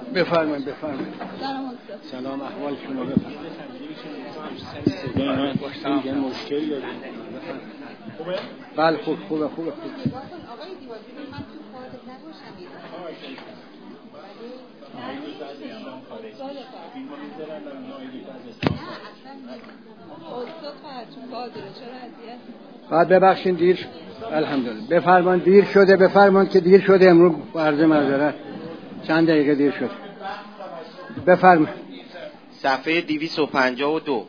بفرمایید. سلام، احوال شما بفرمایید. صدای من مشکل داره. بله خوبه. آقای دیوازی من تو کار بعد ببخشید دیر شد. الحمدلله. بفرمایید دیر شده. بفرمایید که دیر شده. امروز عرض معذرت چند دقیقه دیر شد. بفرمایید. صفحه 252.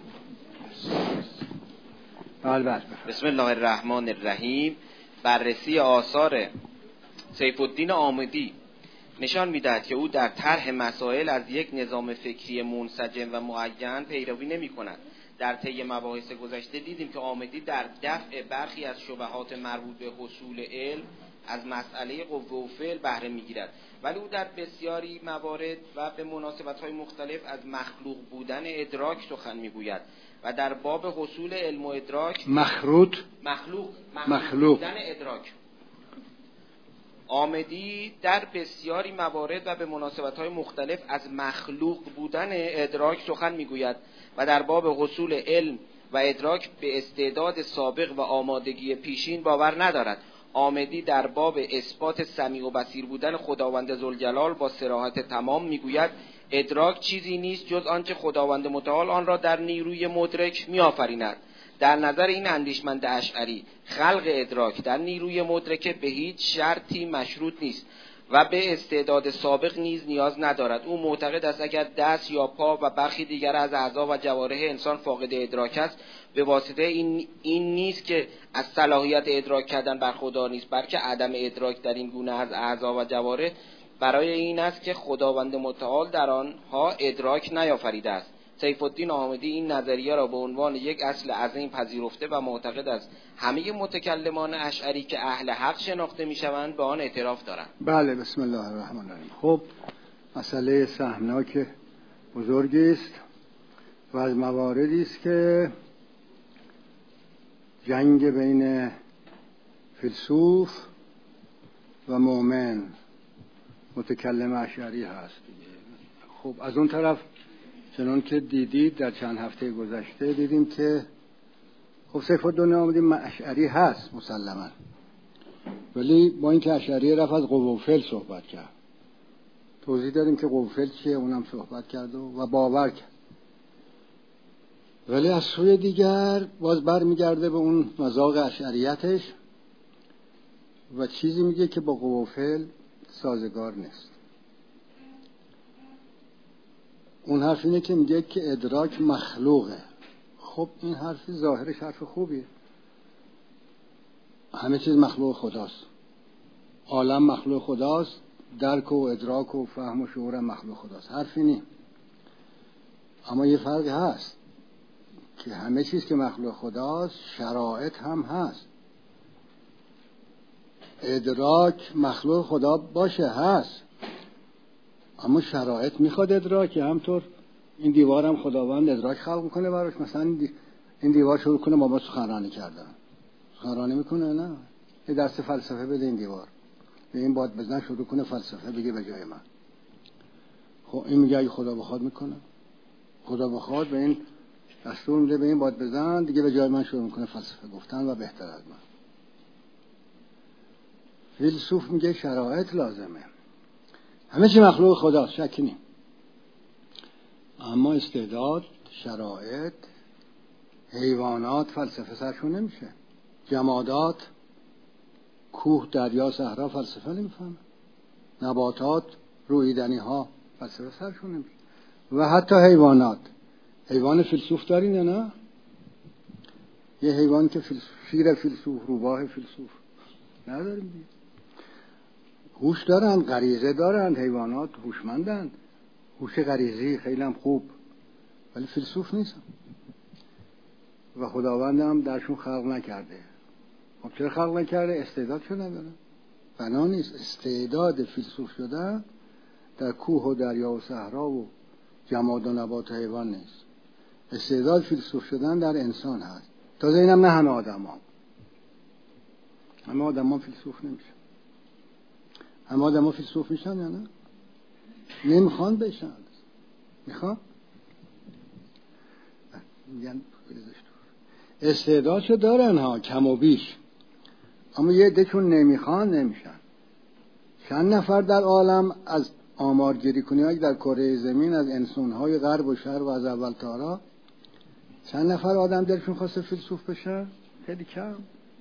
بله. بسم الله الرحمن الرحیم. بررسی آثار سیف الدین عامدی نشان می‌دهد که او در طرح مسائل از یک نظام فکری منسجم و معین پیروی نمی‌کند. در طی مباحث گذشته دیدیم که عامدی در دفع برخی از شبهات مربوط به حصول علم از مسئله قوه و فعل بهره می‌گیرد، ولی او در بسیاری موارد و به مناسبت‌های مختلف از مخلوق بودن ادراک سخن می‌گوید و در باب حصول علم و ادراک مخلوق بودن ادراک. عامدی در بسیاری موارد و به مناسبت‌های مختلف از مخلوق بودن ادراک سخن می‌گوید و در باب حصول علم و ادراک به استعداد سابق و آمادگی پیشین باور ندارد. عامدی در باب اثبات سمیع و بصیر بودن خداوند ذوالجلال با صراحت تمام می‌گوید ادراک چیزی نیست جز آنچه خداوند متعال آن را در نیروی مدرک می‌آفریند. در نظر این اندیشمند اشعری خلق ادراک در نیروی مدرکه به هیچ شرطی مشروط نیست و به استعداد سابق نیز نیاز ندارد. او معتقد است اگر دست یا پا و برخی دیگر از اعضا و جوارح انسان فاقد ادراک است، به واسطه این نیست که از صلاحیت ادراک کردن برخوردار نیست، بلکه عدم ادراک در این گونه از اعضا و جوارح برای این است که خداوند متعال در آنها ادراک نیافریده است. سیف الدین عامدی این نظریه را به عنوان یک اصل عظیم پذیرفته و معتقد است همه متکلمان اشعری که اهل حق شناخته میشوند به آن اعتراف دارند. بله. بسم الله الرحمن الرحیم. خب مسئله سهمناک بزرگی است و از مواردی است که جنگ بین فیلسوف و مؤمن متکلم اشعری هست. خب از اون طرف چنان که دیدید در چند هفته گذشته دیدیم که خب سیف الدین عامدی اشعری هست مسلماً، ولی با اینکه اشعری رفت از قوه و فعل صحبت کرد، توضیح دادیم که قوه و فعل چیه، اونم صحبت کرد و باور کرد، ولی از سوی دیگر باز برمیگرده به اون مذاق اشعریتش و چیزی میگه که با قوه و فعل سازگار نیست. اون حرف اینه که میگه که ادراک مخلوقه. خب این حرف ظاهرش حرف خوبیه، همه چیز مخلوق خداست، عالم مخلوق خداست، درک و ادراک و فهم و شعور هم مخلوق خداست، حرفی نی. اما یه فرق هست که همه چیز که مخلوق خداست شرایط هم هست. ادراک مخلوق خدا باشه هست، اما شرایط میخواد ادراک. همطور این دیوار هم خداوند ادراک خلق میکنه براش. مثلا این دیوار شروع کنه با ما سخنرانی کردن، سخنرانی میکنه؟ نه. یه درس فلسفه بده این دیوار، به این باد بزن شروع کنه فلسفه بگه به جای من. خب این میگه اگه خدا بخواد میکنه، خدا بخواد به این دستور میده به این باد بزن دیگه به جای من شروع میکنه فلسفه گفتن و بهتر از من. فیلسوف میگه شرایط لازمه، همه چی مخلوق خداست، شکی نیم، اما استعداد، شرایط، حیوانات فلسفه سرشون نمیشه، جمادات، کوه، دریا، صحرا فلسفه نمیفهمه، نباتات، رویدنی ها فلسفه سرشون نمیشه، و حتی حیوانات. حیوان فیلسوف دارین یا نه؟ یه حیوان که شیر فیلسوف، روباه فیلسوف نداریم دیگه. هوش دارن، غریزه دارن، حیوانات هوشمندن، هوش غریزی خیلی هم خوب، ولی فیلسوف نیستن و خداوند هم درشون خلق نکرده. خب چرا خلق نکرده؟ استعدادشو ندارن. بنا نیست. استعداد فیلسوف شدن در کوه و دریا و صحرا و جماد و نبات و حیوان نیست. استعداد فیلسوف شدن در انسان هست. تازه اینم نه همه آدم ها فیلسوف نمیشه. همه آدم ها فیلسوف میشن یا نه؟ نمیخوان بشن. میخوان میگن استعدادشو دارن ها، کم و بیش، اما یه عده چون نمیخوان نمیشن. چند نفر در عالم از آمارگیری کنی های در کره زمین، از انسانهای غرب و شرق و از اول تا حالا، چند نفر آدم دلشون خواسته فیلسوف بشن؟ خیلی کم.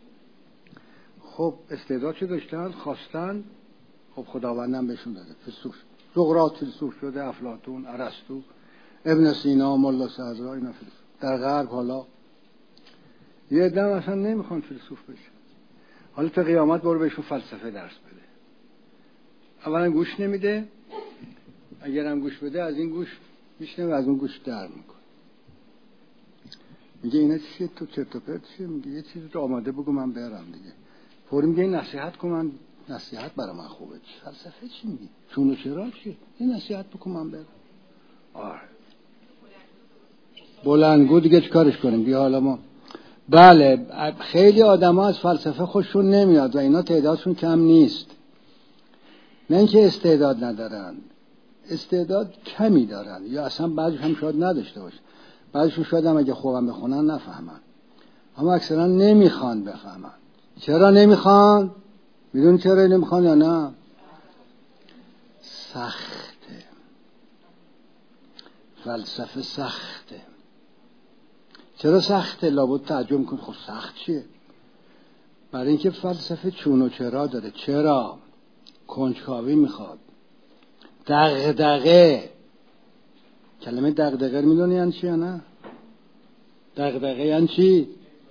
خب استعدادشو داشتن، خواستن، خب خداوندم بهشون داده فیلسوف. سقراط فیلسوف شده، افلاطون، ارسطو، ابن سینا، ملا صدرا، اینا فیلسوف. در غرب حالا یه عده اصلا نمیخوان فیلسوف بشن. حالا تا قیامت برو بهشون فلسفه درس بده. اولا گوش نمیده، اگرم گوش بده از این گوش میشنه و از اون گوش در میکنه. میگه اینا چیه تو چرت و پرت چیه؟ میگه یه چیزی رو آماده بگو من برم دیگه. فوری میگه نصیحت کن، من نصیحت برای من خوبه. فلسفه چی میگی؟ چون و چرا چیه؟ این نصیحت بکن من برم. آره بلندگو دیگه چیکارش کنیم؟ بیا حالا ما بله خیلی آدما از فلسفه خوششون نمیاد و اینا تعدادشون کم نیست. نه اینکه استعداد ندارن، استعداد کمی دارن، یا اصلا بعضیش هم شاید نداشته باشه. بعضیشون شاید هم اگه خوبم بخونن نفهمن، اما اکثرا نمیخوان بفهمن. چرا نمیخوان؟ میدون چرا نمیخوان یا نه؟ سخته، فلسفه سخته. چرا سخته؟ لابد تعجب کن. خب سخت چیه؟ برای اینکه فلسفه چون و چرا داره. چرا؟ کنجکاوی میخواد، دغدغه. کلمه دغدغه میدونی یعنی چی یا نه؟ دغدغه یعنی چی؟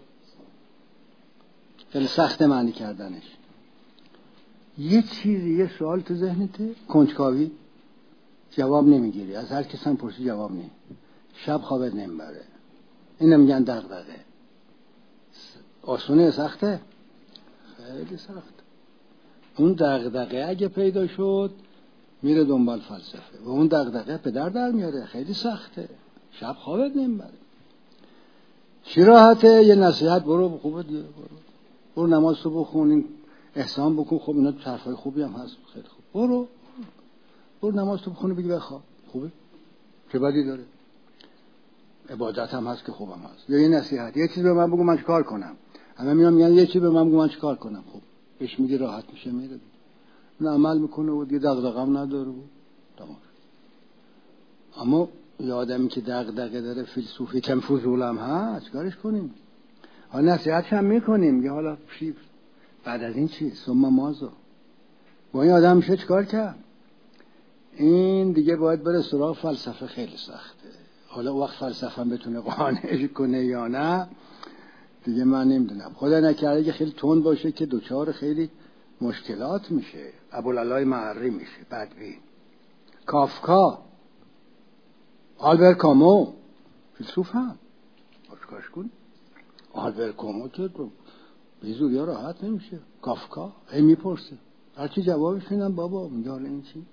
خیلی سخت معنی کردنش. یه چیزی، یه سوال تو ذهنته، کنجکاوی، جواب نمیگیری، از هر کس هم پرسی جواب نمی، شب خوابت نمیبره. اینو میگن دغدغه. آسونه سخته؟ خیلی سخته. اون دغدغه اگه پیدا شد میره دنبال فلسفه و اون دغدغه پدر در میاره. خیلی سخته، شب خوابت نمیبره. چی راحته؟ یه نصیحت برو خوبه دیگه، برو نماز تو بخون، احسان بکن. خب اینا طرفای خوبی هم هست، خیلی خوب. برو نماز تو بخون بگی بخواب. خوبه؟ چه بدی داره؟ عبادت هم هست که خوبم هست. یا یه نصیحت، یه چیز به من بگو من چیکار کنم. همه میگن یه چیز به من بگو من چیکار کنم. خب بهش میگی راحت میشه، میره نه عمل میکنه و دیگه دغدغه‌ام نداره و تمام. اما یه آدمی که دغدغه داره، فیلسوفی کم فضول هم هست، چیکارش کنیم؟ حالا نصیحتش هم میکنیم، یه حالا بعد از این چی؟ ثم ماذا؟ با این آدم میشه چیکار کرد؟ این دیگه باید بره سراغ فلسفه. خیلی سخته. حالا وقت فلسفه هم بتونه قانعش کنه یا نه دیگه من نمیدونم. خدا نکرده که خیلی تند باشه که دوچار خیلی مشکلات میشه. ابوالعلای معری میشه بدبین. کافکا، آلبر کامو فیلسوف هم باشکاش کن. آلبر کامو که به زوریا راحت نمیشه. کافکا هی میپرسه، هرچی جوابش میدن بابا میگه حالا این چی؟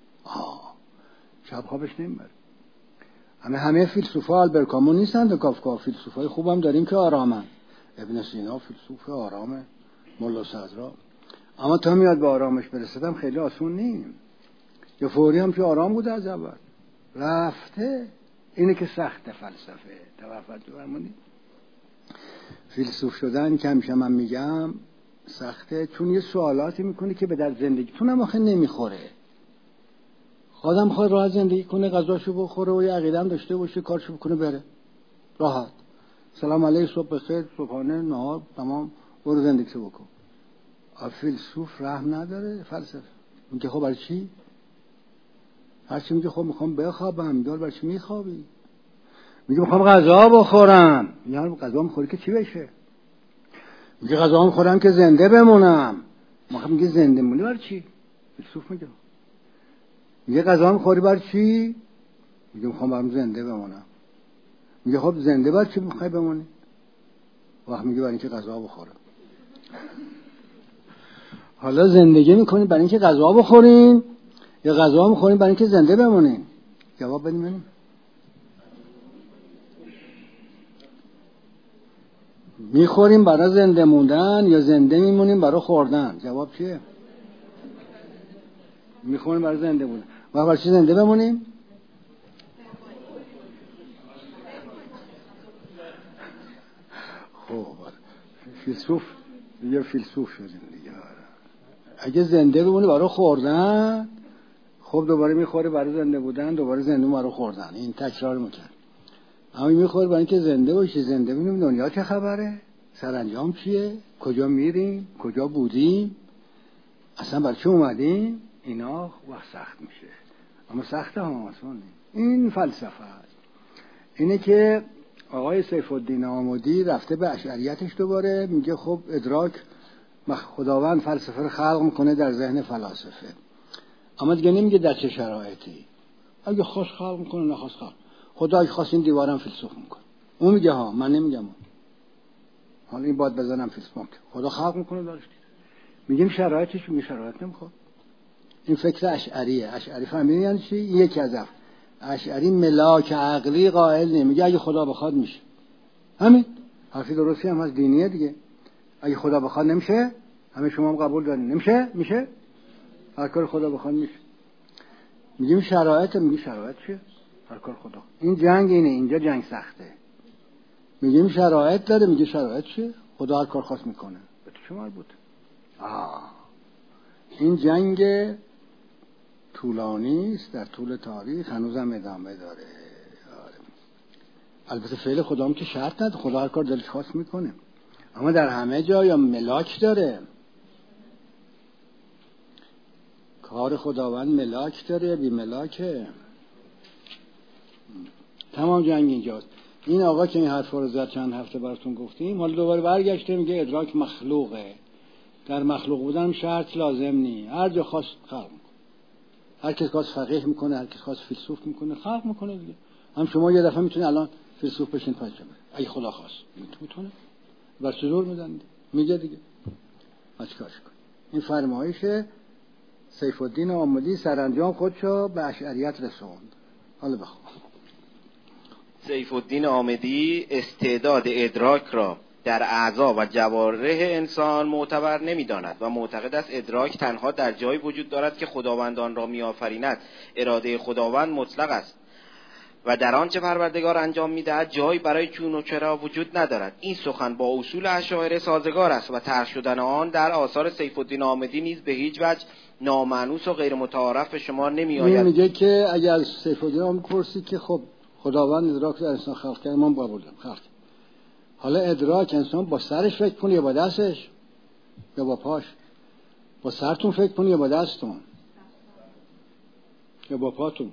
شب خوابش نمیبره. همه فیلسوفا آلبر کامو نیستند و کافکا. فیلسوفای خوبم داریم که آرامن. ابن سینا فیلسوف آرامه، ملا صدرا. اما تا میاد به آرامش برسیدم خیلی آسون نیم. یا فوری هم که آرام بوده از اول رفته. اینه که سخت فلسفه. توفت برمونی فیلسوف شدن که همیشه من میگم سخته، چون یه سوالاتی میکنه که به در زندگیتون هم آخه نمیخوره. آدم خواهد راحت زندگی کنه، غذاشو بخوره و یه عقیده هم داشته باشه، کارشو بکنه بره راحت. سلام علیک، صبح بخیر، صبحانه، نهار، تمام، برو زندگیشو بکن. فیلسوف رحم نداره. فلسفه میگه خب برای چی؟ هرچی میگه خب میخوام بخوابم. میگه برای چی میخوابی؟ میگه میخوام غذا بخورم. یعنی غذا میخوری که چی بشه؟ میگه غذا میخورم که زنده بمونم. میگه زنده مونی برای چی؟ فیلسوف میگه غذا میخوری برای چی؟ میگه میخوام برام زنده بمونم. میگه خب زنده برای چی میخوای بمونی؟ وقت میگه برای اینکه غذا بخورم. حالا زندگی میکنیم برای اینکه غذا بخوریم یا غذا میخوریم برای اینکه زنده بمونیم؟ جواب بدیم. میخوریم برای زنده موندن یا زنده میمونیم برای خوردن؟ جواب چیه؟ میخوریم برای زنده موندن. ما برای چی زنده بمونیم؟ خب فیلسوف شدیم دیگه. اگه زنده بمونی برای خوردن، خب دوباره میخوری برای زنده بودن، دوباره زنده برای خوردن، این تکرار میکنه. اما میخوری برای اینکه زنده باشی، زنده ببینیم دنیا چه خبره، سرانجام چیه، کجا میریم، کجا بودیم، اصلا برای چه اومدیم. اینا وقت سخت میشه، اما سخته هم آسان نیست. این فلسفه است. اینه که آقای سیف الدین آمدی رفته به اشعریتش دوباره، میگه خب ادراک خداوند فلسفه رو خلق میکنه در ذهن فلاسفه، اما دیگه نمیگه در چه شرایطی. اگه خواست خلق میکنه، نخواست خلق. خدا اگه خواست این دیوارم فیلسوف میکنه، اون میگه ها، من نمیگم. حالا این باد بزنم فیلسوف میکنه، خدا خلق میکنه داشت. میگیم شرایطش، میگه شرایط نمیخواد. این فکر اشعریه. اشعری فهمیدین یعنی چی؟ یکی از اشعری ملاک عقلی قائل نمیگه اگه خدا بخواد میشه. همین حرفی درستی هم از دینیه دیگه. اگه خدا بخواد نمیشه، همه شما هم قبول دارین. نمیشه، میشه. هر کار خدا بخواد میشه. میگیم شرایط، میگه شرایط چیه؟ هر کار خدا. این جنگ اینه، اینجا جنگ سخته. میگیم شرایط داره، میگه شرایط چیه؟ خدا هر کار خواست میکنه. به تو چه مربوطه؟ این جنگ طولانی است، در طول تاریخ هنوزم ادامه داره. البته فعل خدا هم که شرط نداره، خدا هر کار دلش خواست میکنه، اما در همه جا یا ملاک داره. کار خداوند ملاک داره یا بی ملاکه. تمام جنگ اینجاست. این آقا که این حرفا رو زد چند هفته براتون گفتیم، حالا دوباره برگشته میگه ادراک مخلوقه. در مخلوق بودن شرط لازم نی، هر جا خواست خلق میکنه. هر کس خواست فقیه میکنه، هر کس خواست فیلسوف میکنه، خلق میکنه دیگه. هم شما یه دفعه میتونی الان فیلسوف بشین پنجم اگه خدا خواست، میتونه. بر چه زور میدن؟ میگه دیگه. چیکارش کن؟ این فرمایش سیف الدین آمدی سرانجام خودشو به اشعریت رسوند. حالا بخون. سیف الدین آمدی استعداد ادراک را در اعضا و جوارح انسان معتبر نمی‌داند و معتقد است ادراک تنها در جایی وجود دارد که خداوند آن را می‌آفریند. اراده خداوند مطلق است و در آنچه پروردگار انجام می‌دهد جایی برای چون و چرا وجود ندارد. این سخن با اصول اشاعره سازگار است و طرح شدن آن در آثار سیف الدین آمدی نیز به هیچ وجه نامانوس و غیر متعارف به شمار نمی‌آید. میگه که اگر سیف الدین آمدی پرسی که خب خداوند ادراک در انسان خلق کرد، من با بودم خلق. حالا ادراک انسان با سرش فکر کنه یا با دستش یا با پاش؟ با سرتون فکر کنه یا با دستتون یا با پاتون؟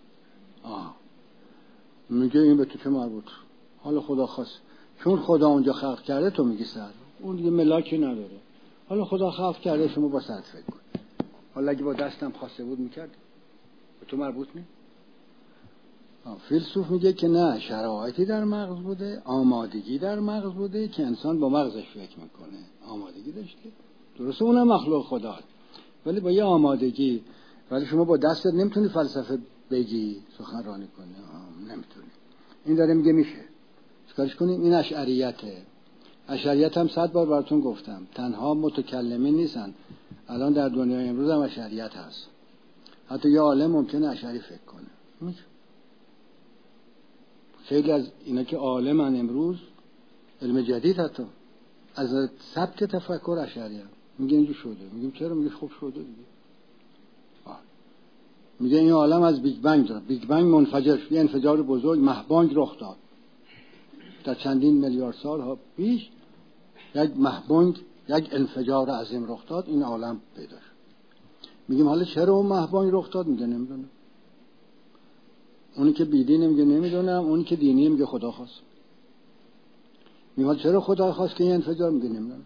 میگه این به تو چه مربوط؟ حالا خدا خواست، چون خدا اونجا خلق کرده تو میگی سر، اون دیگه ملاکی نداره. حالا خدا خلق کرده، شما با سرت فکر کن. حالا اگه با دستم خواسته بود میکرد، به تو مربوط نیست. فیلسوف میگه که نه، شرایطی در مغز بوده، آمادگی در مغز بوده که انسان با مغزش فکر میکنه. آمادگی داشته، درسته اونم مخلوق خدا، ولی با یه آمادگی. ولی شما با دستت نمیتونی فلسفه بگی، سخنرانی کنی، نمیتونی. این داره میگه میشه. چیکارش کنیم؟ این اشعریته. اشعریت هم 100 بار براتون گفتم، تنها متکلمین نیستن. الان در دنیای امروز هم اشعریت هست. حتی یه عالم ممکنه اشعری فکر کنه. میشه. خیلی از اینا که عالمن امروز، علم جدید حتی از سبک تفکر اشعری هم میگه اینجور شده. میگیم چرا؟ میگه خوب شده دیگه. میگه این عالم از بیگ بنگ داره. بیگ بنگ منفجر شد، یه انفجار بزرگ، مهبانگ رخ داد. در چندین میلیارد سال ها پیش یک مهبانگ، یک انفجار عظیم رخ داد، این عالم پیدا شد. میگیم حالا چرا اون مهبانگ رخ داد؟ میگه نمیدونم. اونی که بیدینه میگه نمیدونم، اونی که دینیه میگه خدا خواست. میگه چرا خدا خواست که این انفجار؟ میگه نمیدونم.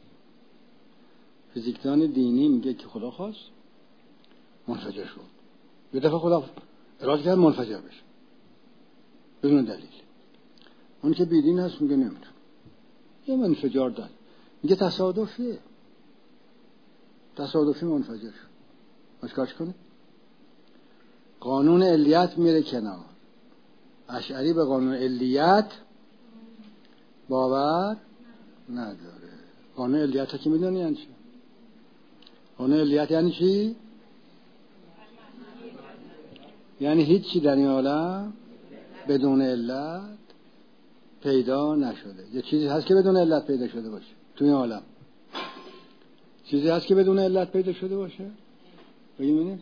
فیزیکدان دینی میگه که خدا خواست، منفجر شد. یه دفعه خدا اراده کرد منفجر بشه بدون دلیل. اونی که بیدین هست میگه نمیدونم، یه انفجار داد. میگه تصادفیه، تصادفی منفجر شد. مشکلش کنه؟ قانون علیت میره کنار. اشعری به قانون علیت باور نداره. قانون علیت ها که میدونی یعنی چی؟ قانون علیت یعنی چی؟ یعنی هیچی در این عالم بدون علت پیدا نشده. یه چیزی هست که بدون علت پیدا شده باشه تو این عالم؟ چیزی هست که بدون علت پیدا شده باشه؟ بگیم ببینیم.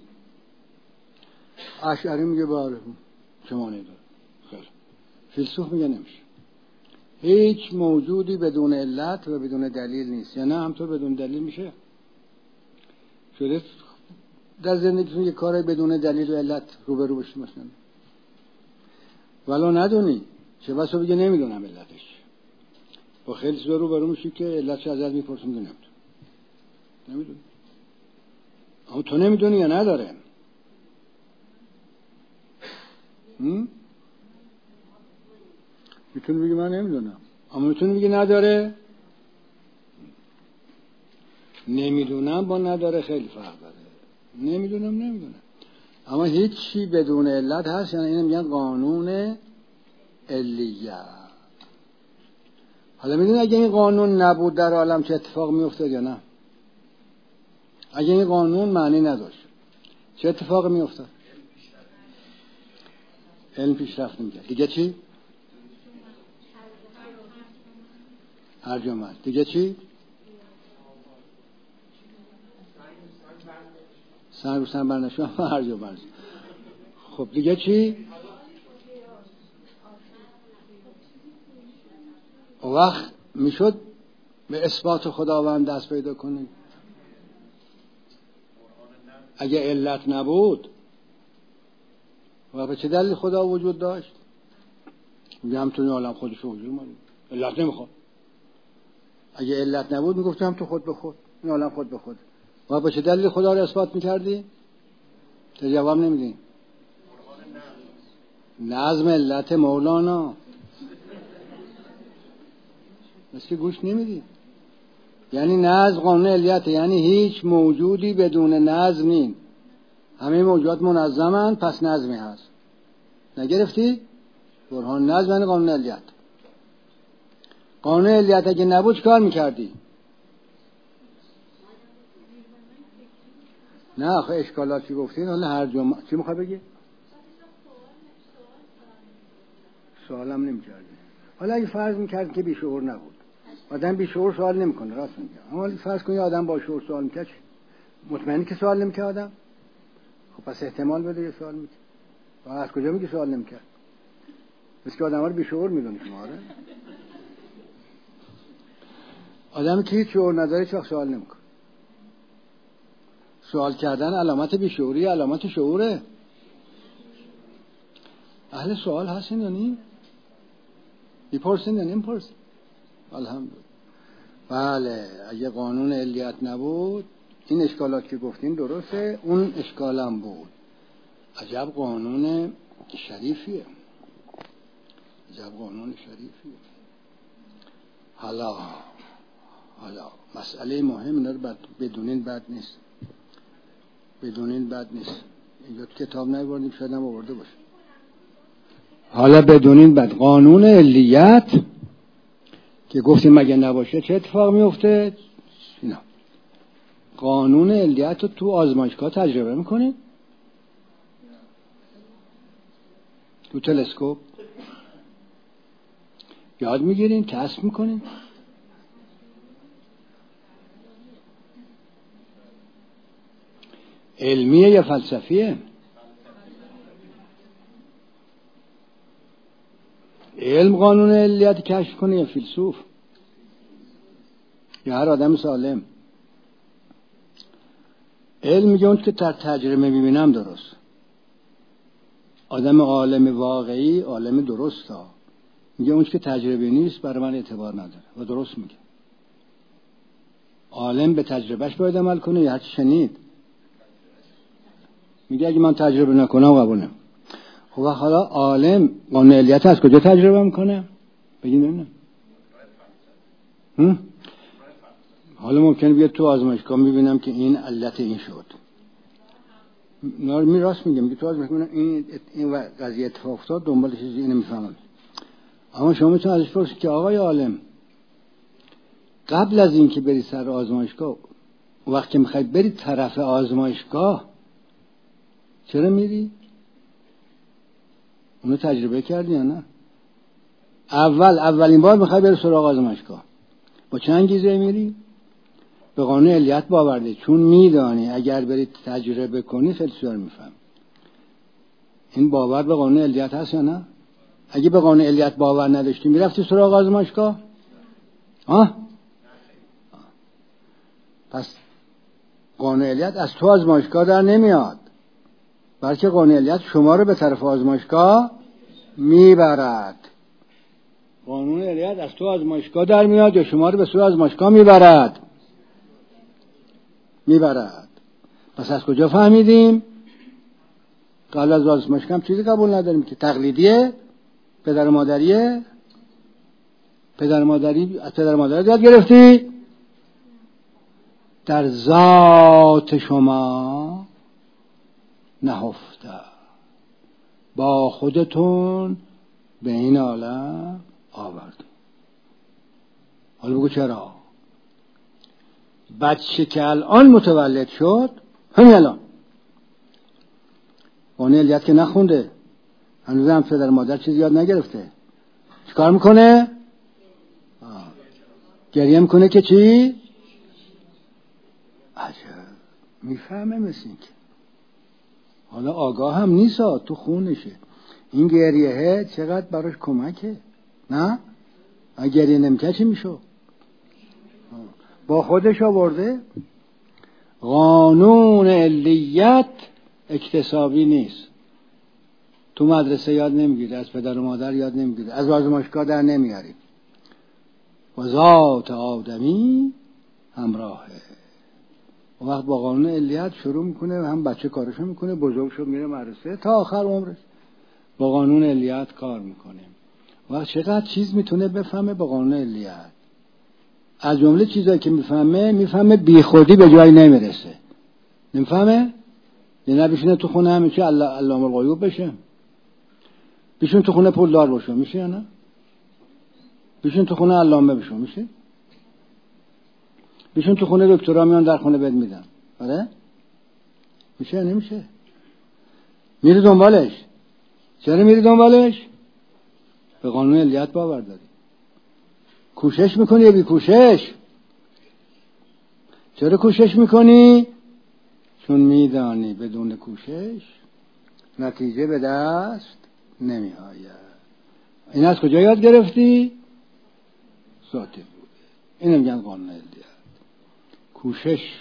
اشعری میگه بله چه معنی داره؟ خیلی. فیلسوف میگه نمیشه. هیچ موجودی بدون علت و بدون دلیل نیست. یا نه همطور بدون دلیل میشه؟ شده در زندگیتون یه کاری بدون دلیل و علت روبرو بشید مثلا ولو ندونی چه بسا بگه نمیدونم علتش. با خیلی چیزا روبرو میشی که علتش ازت میپرسن نمیدونی. اما تو نمیدونی یا نداره؟ میتونی بگی من نمیدونم، اما میتونی بگی نداره. نمیدونم با نداره خیلی فرق داره. نمیدونم اما هیچی بدون علت هست، یعنی اینو میگن قانون علیه. حالا میدونی اگه این قانون نبود در عالم چه اتفاق میافتاد یا نه؟ اگه این قانون معنی نداشت چه اتفاق میافتاد؟ علم پیشرفت نمی‌کرد. دیگه چی؟ ارجمند. دیگه چی؟ سن رو سن برنشون ارجمند. خب دیگه چی؟ وقت میشد به اثبات خداوند دست پیدا کنیم. اگه علت نبود و به چه دلیل خدا وجود داشت؟ میگم تو این عالم خودش وجود ماله. علت نمیخواد. اگه علت نبود میگفتم تو خود به خود، این عالم خود به خود. و به چه دلیل خدا رو اثبات میکردی؟ تو جواب نمیدین. نظم علت مولانا. مثل گوش نمیدی. یعنی نظم قانون علیت، یعنی هیچ موجودی بدون نظم نیست. همه موجودات منظمن، پس نظمی هست. نگرفتی؟ برهان نظم یعنی قانون علیت. قانون علیت اگه نبود چه کار میکردی؟ نه آخه اشکالات چی گفتین؟ حالا هر جمعه چی میخوای بگی؟ سوالم نمیکردی. حالا اگه فرض میکرد که بیشعور نبود، آدم بیشعور سوال نمیکنه، راست میگه. اما فرض کنی آدم با شعور سوال میکنه، مطمئنی که سوال نمیکنه آدم؟ خب پس احتمال بده یه سوال میکنه. و از کجا میگی سوال نمیکرد؟ مثل که آدم ها رو بیشعور میدونی شما. آره آدمی که هیچ شعور نداره چه سوال نمیکنه. سوال کردن علامت بیشعوری، علامت شعوره. اهل سوال هستین یا نی؟ میپرسین یا نمیپرسین؟ الحمدلله. بله اگه قانون علیت نبود این اشکالات که گفتین درسته، اون اشکالم بود. عجب قانون شریفیه. عجب قانون شریفیه. حالا مسئله مهم اینا رو بدونین بد نیست. اینجا کتاب نیاوردیم، شاید هم آورده باشه. حالا بدونین بد قانون علیت که گفتیم مگه نباشه چه اتفاق میفته؟ اینا قانون علیت رو تو آزمایشگاه تجربه میکنین؟ تو تلسکوپ یاد میگیرین؟ کسب میکنین؟ علمیه یا فلسفیه؟ علم قانون علیت کشف کنه یا فیلسوف یا هر آدم سالم؟ علم میگه اون که در تجربه میبینم درست. آدم عالم واقعی عالم درست ها میگه اون که تجربه نیست برای من اعتبار نداره و درست میگه. عالم به تجربهش باید عمل کنه یا هر چی شنید. میگه اگه من تجربه نکنم قبول نمیکنم. خب حالا عالم قانون علیت از کجا تجربه میکنه؟ بگین ببینم. حالا ممکنه بیاد تو آزمایشگاه میبینم که این علت این شد. می راست میگه تو آزمایشگاه این قضیه اتفاق افتاد، دنبال چیزی اینو میفهمم. اما شما میتونید ازش پرسید که آقای عالم قبل از این که بری سر آزمایشگاه، وقتی میخواید بری طرف آزمایشگاه چرا میری؟ اونو تجربه کردی یا نه؟ اولین بار میخوای بری سراغ آزمایشگاه، با چه انگیزه میری؟ به قانون علیت باور داری، چون میدانی اگر بری تجربه کنی خیلی سوال میفهم. این باور به قانون علیت هست یا نه؟ اگه به قانون علیت باور نداشتی میرفتی سراغ آزمایشگاه؟ پس قانون علیت از تو آزمایشگاه در نمیاد، بلکه قانون علیت شما رو به طرف آزمایشگاه میبرد. قانون علیت از تو آزمایشگاه در میاد یا شما رو به سوی آزمایشگاه میبرد. پس از کجا فهمیدیم؟ قبل از آزمایشگاه هم چیزی قبول نداریم که تقلیدیه، پدر و مادریه. پدر و مادری یاد گرفتی؟ در ذات شما نهفته، با خودتون به این عالم آورد. حالا بگو چرا؟ بچه که الان متولد شد، همین الان قانون علیت که نخونده، هنوز هم پدر مادر چیزی یاد نگرفته، چیکار میکنه؟ گریه میکنه که چی؟ عجب، میفهمه مثل این که حالا آگاه هم نیست، تو خونشه. این گریه چقدر براش کمکه، نه؟ اگه گریه نمیکنه چی میشو؟ با خودش آورده. قانون علیت اکتسابی نیست، تو مدرسه یاد نمیگیری، از پدر و مادر یاد نمیگیری، از آزمایشگاه در نمیاری. و ذات آدمی همراهه. و وقت با قانون علیت شروع میکنه، هم بچه کارشو میکنه، بزرگ شد میره مدرسه تا آخر عمرش با قانون علیت کار میکنه. و چقدر چیز میتونه بفهمه با قانون علیت. از جمله چیزایی که میفهمه بی خودی به جایی نمیرسه. نمیفهمه؟ یه نبیشونه تو خونه همیشه علامه الغیوب بشه، بیشون تو خونه پولدار باشه، میشه یا نه؟ بیشون تو خونه علامه بشه، میشه؟ بیشون تو خونه دکترا میان در خونه بد میدن، آره؟ میشه یا نمیشه؟ میری دنبالش. چرا میری دنبالش؟ به قانون علیت باور داری. کوشش میکنی یا بی کوشش؟ چرا کوشش میکنی؟ چون میدانی بدون کوشش نتیجه به دست نمی آید. این از کجا یاد گرفتی؟ ذاتی بوده. این میگن قانون علیت. کوشش،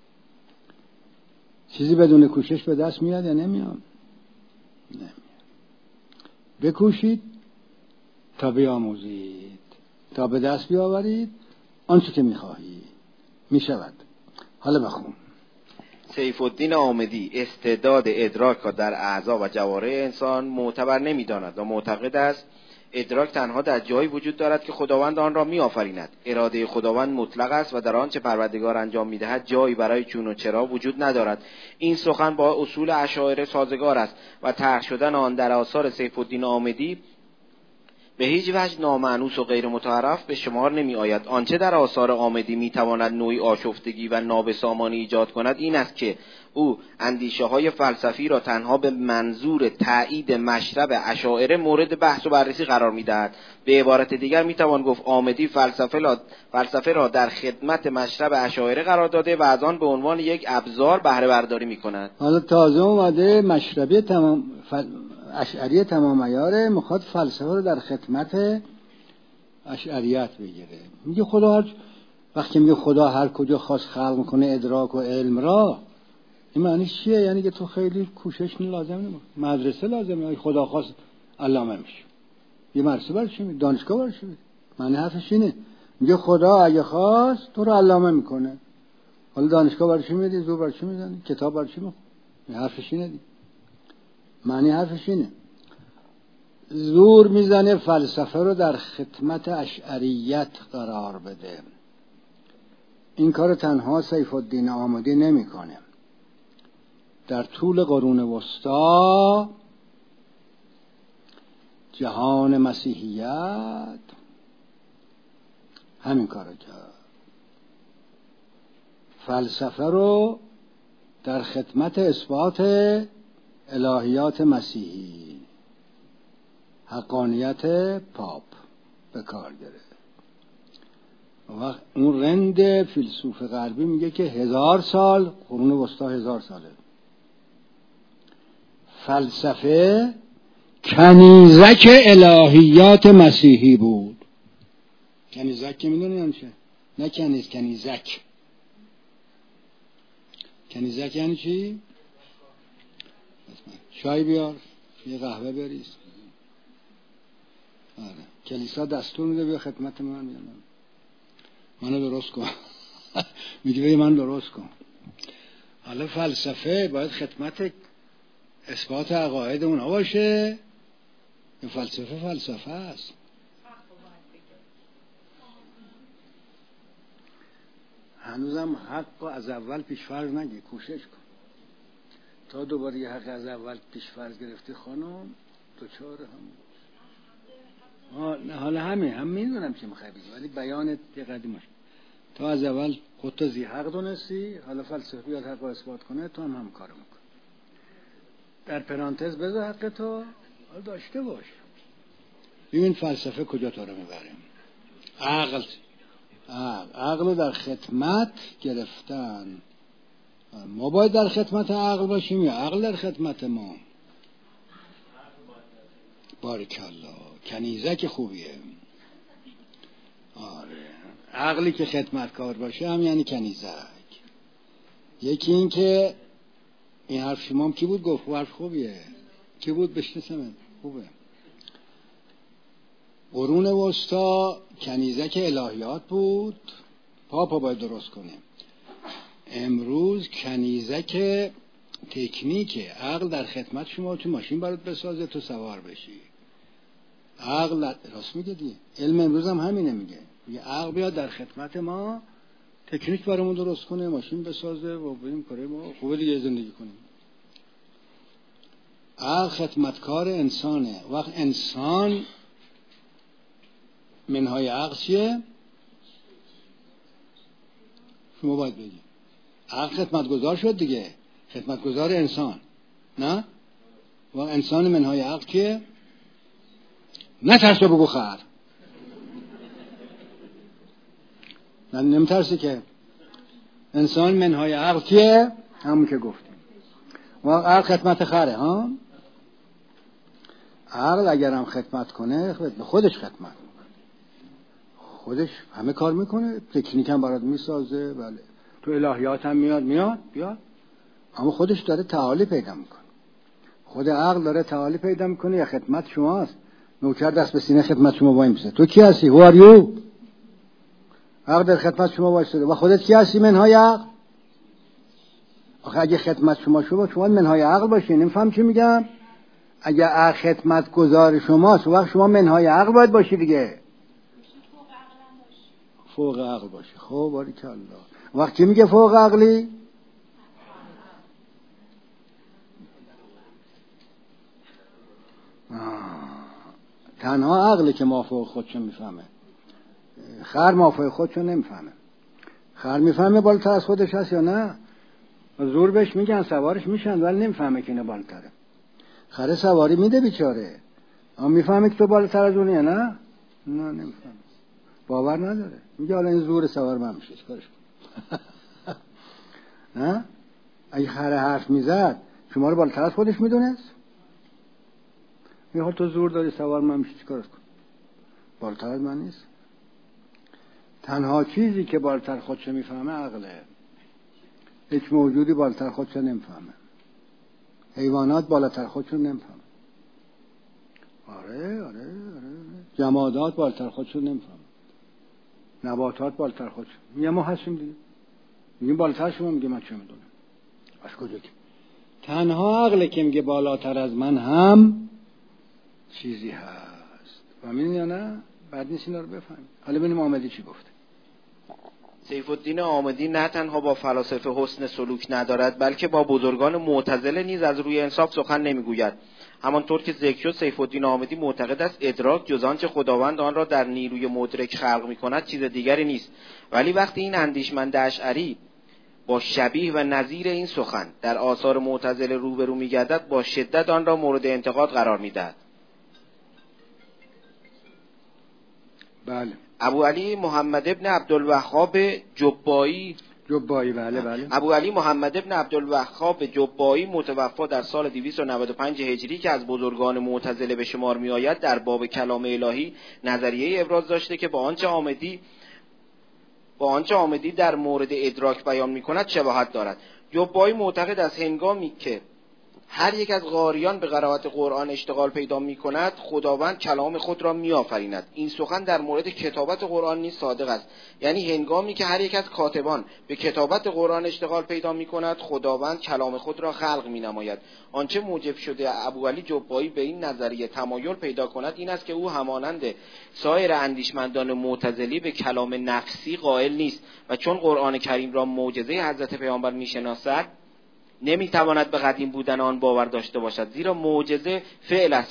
چیزی بدون کوشش به دست میاد یا نمیاد؟ نمیاد. بکوشید تا بیاموزید، تا به دست بیاورید آنچه که میخواهید میشود. حالا بخون. سیف الدین آمدی استعداد ادراک را در اعضا و جوارح انسان معتبر نمی‌داند و معتقد است ادراک تنها در جایی وجود دارد که خداوند آن را می‌آفریند. اراده خداوند مطلق است و در آنچه پروردگار انجام می‌دهد جایی برای چون و چرا وجود ندارد. این سخن با اصول اشاعره سازگار است و طرح شدن آن در آثار سیف الدین آمدی به هیچ وجه نامأنوس و غیر متعارف به شمار نمی آید. آنچه در آثار آمدی می تواند نوعی آشفتگی و نابسامانی ایجاد کند این است که او اندیشه های فلسفی را تنها به منظور تایید مشرب اشاعره مورد بحث و بررسی قرار می دهد. به عبارت دیگر می توان گفت آمدی فلسفه را در خدمت مشرب اشاعره قرار داده و از آن به عنوان یک ابزار بهره برداری می کند. حالا تازه اومده مشربی اشعری تمام عیاره، میخواد فلسفه رو در خدمت اشعریت بگیره. میگه خدا وقتی میگه خدا هر کجا خواست خلق میکنه ادراک و علم را، این معنیش چیه؟ یعنی که تو خیلی کوشش لازم نمیشه، مدرسه لازم نمیشه. خدا خواست علامه میشه، یه مدرسه برای چی میشه؟ دانشگاه برای چی میشه؟ معنی حرفش اینه. میگه خدا اگه خواست تو رو علامه میکنه. حالا دانشگاه برای چی میدی؟ زور برای چی میزنی؟ کتاب برای چی میخونی؟ حرفش اینه دی. معنی حرفش اینه. زور میزنه فلسفه رو در خدمت اشعریت قرار بده. این کار تنها سیف الدین آمدی نمیکنه. در طول قرون وسطا جهان مسیحیت همین کارو کرد. فلسفه رو در خدمت اثبات الهیات مسیحی حقانیت پاپ به کار گرفت. وقت اون رند فیلسوف غربی میگه که 1000 سال، قرون وسطا 1000 ساله، فلسفه کنیزک الهیات مسیحی بود. کنیزک که میدونی یعنی چه؟ نه کنیز، کنیزک. کنیزک یعنی چی؟ چای بیار، یه قهوه بریز. آره. کلیسا دستور میده بیا خدمت من، منو درست کن. میگه من درست کن. حالا فلسفه باید خدمت اثبات عقاید اونها باشه. این فلسفه است. هنوزم حق از اول پیش‌فرض نگی، کوشش کن تا دوباره یه حق از اول پیش‌فرض گرفتی خانم دوچار هم. حالا هم میدونم چه میخوای بگی، ولی بیانت یه قدیمش تا از اول خودت زی حق دونستی، حالا فلسفه بیاد حق رو اثبات کنه، تو هم کارو میکن. در پرانتز بذار حق تو داشته باش. ببین فلسفه کجا تو رو میبره. عقل در خدمت گرفتن. ما باید در خدمت عقل باشیم یا عقل در خدمت ما؟ بارکالله، کنیزک خوبیه. آره، عقلی که خدمتکار باشه هم یعنی کنیزک. یکی این که این حرف شما کی بود گفت حرف خوبیه، کی بود بشناسم خوبه. قرون وسطا کنیزک الهیات بود، پاپا باید درست کنه. امروز کنیزک تکنیکه. عقل در خدمت شما، تو ماشین برات بسازه تو سوار بشی. عقل راست میگه دیگه. علم امروز هم همینه، میگه عقل بیاد در خدمت ما، تکنیک برامون درست کنه، ماشین بسازه و بریم کاره ما خوبه دیگه زندگی کنیم. عقل خدمتکار انسانه. وقت انسان منهای عقل چیه؟ شما باید بگید. عقل خدمتگزار شد دیگه، خدمتگزار انسان، نه؟ و انسان منهای عقل که نه ترس بگو خر، نه نمیترسی که. انسان منهای عقل که همون که گفتیم. و عقل خدمت خره ها. عقل اگر هم خدمت کنه به خودش خدمت میکنه، خودش همه کار میکنه، تکنیک هم برات میسازه، بله تو الهیات هم میاد، اما خودش داره تعالی پیدا میکنه. خود عقل داره تعالی پیدا میکنه یا خدمت شماست. نوکر دست به سینه خدمت شما وای میسه، تو کی هستی؟ Who are you؟ عقل در خدمت شما وایساده. و خودت کی هستی منهای عقل؟ آخه اگه خدمت شما منهای عقل باشه، نمیفهم چی میگم. اگه عقل خدمت گزار شماست، وقت شما منهای عقل باید باشی دیگه. فوق عقل باشه. خب باریکالله. وقت کی میگه فوق عقلی؟ تنها عقلی که مافوق خودشو میفهمه. خر مافوق خودشو نمیفهمه. خر میفهمه بالاتر از خودش هست یا نه. زور بهش میگن سوارش میشن ولی نمیفهمه که اینه بالاتره. خر سواری میده بیچاره، اما میفهمه که تو بالاتر از اونی یا نه؟ نه نمیفهمه، باور نداره. میگه حالا این زور سوار من میشه، چیکارش کنم؟ نه؟ اگه خر حرف میزد شما رو بالاتر از خودش میدونست؟ میگه تو زور داری سوار من میشه، چیکارش کنم؟ بالاتر از من نیست. تنها چیزی که بالاتر خودشو میفهمه عقله. هیچ موجودی بالاتر خودشو نمیفهمه. حیوانات بالاتر خودشون نمیفهمه. آره. جمادات بالاتر خودشون نمیفهمه. نباتات بالاتر خودشون. میگه ما هستیم دیگه. میگیم بالاتر شما، میگه من چه میدونم. از کجا که تنها عقله که میگه بالاتر از من هم چیزی هست. فهمیدین یا نه؟ بعد نیست اینا رو بفهمید. حالا ببینیم آمدی چی گفته. سیف الدین عامدی نه تنها با فلاسفه حسن سلوک ندارد، بلکه با بزرگان معتزله نیز از روی انصاف سخن نمیگوید. همانطور که ذکر شد، سیف الدین عامدی معتقد است ادراک جز آنچه خداوند آن را در نیروی مدرک خلق می‌کند چیز دیگری نیست. ولی وقتی این اندیشمند اشعری با شبیه و نظیر این سخن در آثار معتزله روبرو می‌گردد، با شدت آن را مورد انتقاد قرار می‌دهد. بله. ابو علی محمد ابن عبدالوهاب جبایی. بله. ابو علی محمد ابن عبدالوهاب جبایی متوفا در سال 295 هجری که از بزرگان معتزله به شمار می آید، در باب کلام الهی نظریه ابراز داشته که با آنچه آمدی در مورد ادراک بیان می کند شباهت دارد. جبایی معتقد است هنگامی که هر یک از قاریان به قرائت قرآن اشتغال پیدا می کند، خداوند کلام خود را می آفریند. این سخن در مورد کتابت قرآن نیز صادق است. یعنی هنگامی که هر یک از کاتبان به کتابت قرآن اشتغال پیدا می کند، خداوند کلام خود را خلق می نماید. آنچه موجب شده ابو علی جبایی به این نظریه تمایل پیدا کند این است که او همانند سایر اندیشمندان معتزلی به کلام نفسی قائل نیست و چون قرآن کریم را معجزه حضرت پیامبر می شناسد، نمیتواند به قدیم بودن آن باور داشته باشد، زیرا معجزه فعل است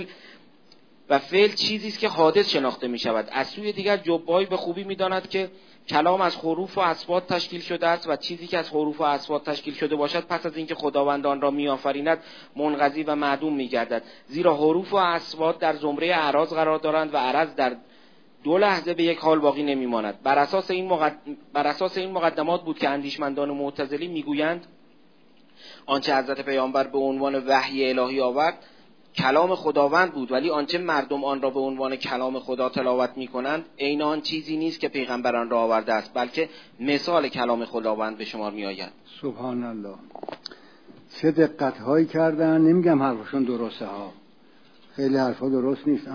و فعل چیزی است که حادث شناخته می شود. از سوی دیگر جبایی به خوبی میداند که کلام از حروف و اصوات تشکیل شده است و چیزی که از حروف و اصوات تشکیل شده باشد پس از اینکه خداوند آن را میآفریند منقضی و معدوم میگردد، زیرا حروف و اصوات در زمره اعراض قرار دارند و عرض در 2 لحظه به یک حال باقی نمیماند. بر اساس این مقدمات بود که اندیشمندان معتزلی میگویند آنچه حضرت پیامبر به عنوان وحی الهی آورد کلام خداوند بود، ولی آنچه مردم آن را به عنوان کلام خدا تلاوت می‌کنند عین آن چیزی نیست که پیغمبر آن را آورده است، بلکه مثال کلام خداوند به شمار می‌آید. سبحان الله. چه دقت هایی کردن. نمیگم حرفشون درسته ها، خیلی حرفا درست نیست،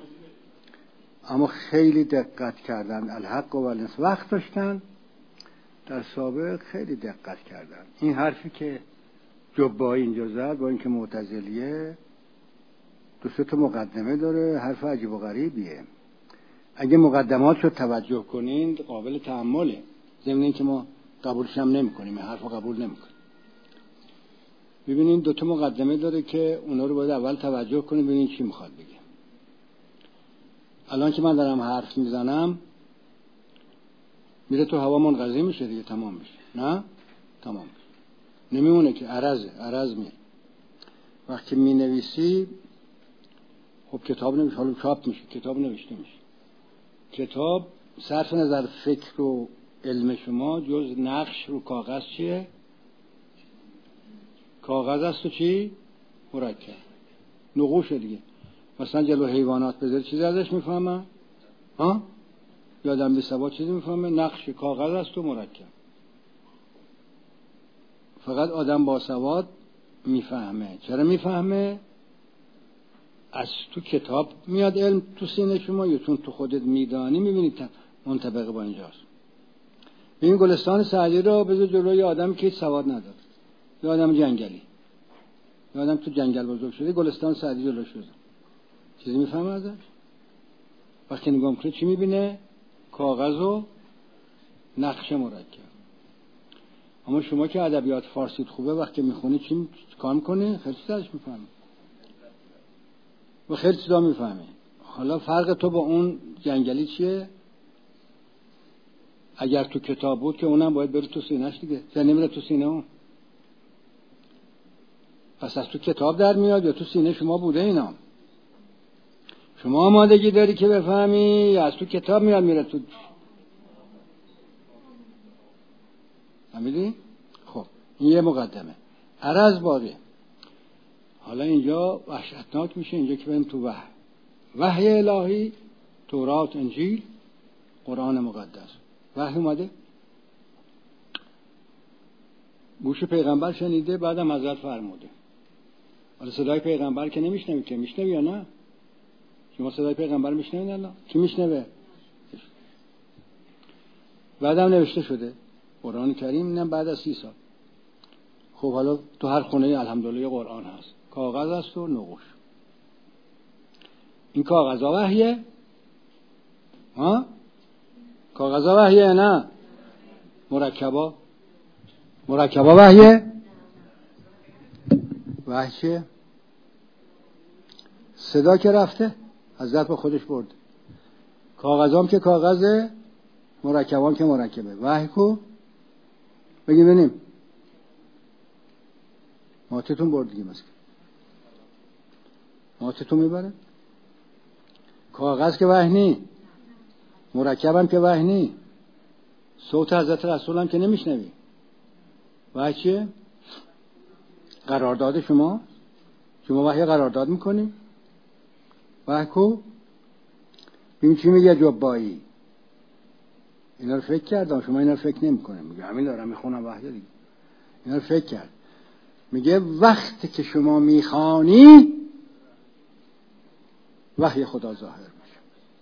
اما خیلی دقت کردن. الحق و الانس وقت داشتن در سابق، خیلی دقت کردن. این حرفی که جبایی اینجا زد با اینکه معتزلیه 2-3 تا مقدمه داره، حرف عجیب و غریبیه. اگه مقدمات رو توجه کنین قابل تأمله، ضمن اینکه ما قبولش هم نمی‌کنیم، حرف رو قبول نمی‌کنیم. ببینین 2 تا مقدمه داره که اونا رو باید اول توجه کنیم ببینین چی میخواد بگه. الان که من دارم حرف میزنم میره تو هوا منقضی میشه دیگه، تمام میشه. نه تمام میشه، نمیمونه که عرض میره. وقتی می نویسی خب کتاب نمیشه، حالا چاپ میشه، کتاب نوشته میشه. کتاب صرف نظر فکر و علم شما جز نقش رو کاغذ چیه؟ کاغذ است و چی؟ مرکب، نقوش دیگه. مثلا جلو حیوانات بذاری چیزی ازش میفهمن؟ ها؟ یادم بی سواد چیزی میفهمه؟ نقش کاغذ است و مرکب. فقط آدم با سواد میفهمه. چرا میفهمه؟ از تو کتاب میاد علم تو سینه شما، یا چون تو خودت میدانی میبینید منطبق با اینجاست. این گلستان سعدی رو بذار جلوی آدم که سواد نداره، یا آدم جنگلی، یا آدم تو جنگل بزرگ شده، گلستان سعدی جلوش شده، چیزی میفهمه ازش؟ وقتی نگاه میکنه چی میبینه؟ کاغذ و نقش مرکب. اما شما که ادبیات فارسیت خوبه وقتی میخونی چی کار میکنه؟ خیلی چیزاش میفهمه و خیلی چیزا میفهمه. حالا فرق تو با اون جنگلی چیه؟ اگر تو کتاب بود که اونم باید بره تو سینه‌اش دیگه، چرا نمیره تو سینه اون؟ پس از تو کتاب در میاد یا تو سینه شما بوده اینا؟ شما آمادگی داری که بفهمی یا از تو کتاب میاد میره تو؟ فهمیدی؟ خب این یه مقدمه. عرض باقی. حالا اینجا وحشتناک میشه، اینجا که بریم تو وحی الهی، تورات، انجیل، قرآن مقدس. وحی اومده، گوش پیغمبر شنیده، بعدم حضرت فرموده. حالا صدای پیغمبر که نمیشنوی که، میشنوی یا نه؟ شما صدای پیغمبر میشنوید الان؟ کی میشنوه؟ بعدم نوشته شده قرآن کریم، اینم بعد از 30 سال. خب حالا تو هر خونه الحمدلله قرآن هست، کاغذ است و نقوش. این کاغذا وحیه؟ ها؟ کاغذا وحیه نه؟ مرکبا وحیه؟ وحی چیه؟ صدا که رفته حضرت به خودش برد. کاغذام که کاغذه، مرکبام که مرکبه. وحی کو؟ بگی ببینیم. ماتتون برد دیگه، مثلا ماتتون میبره. کاغذ که وحی نی، مرکبم که وحی نی. صوت حضرت رسول هم که نمیشنوی. وحی چیه؟ قرارداد شما وحی قرارداد میکنی؟ وحی کو؟ ببین چی میگه جبایی. اینا رو فکر کردم، شما اینا رو فکر نمیکنه. میگه همین دارم میخونم وحی دیگه. اینا رو فکر کرد. میگه وقتی که شما میخوانی وحی خدا ظاهر میشه.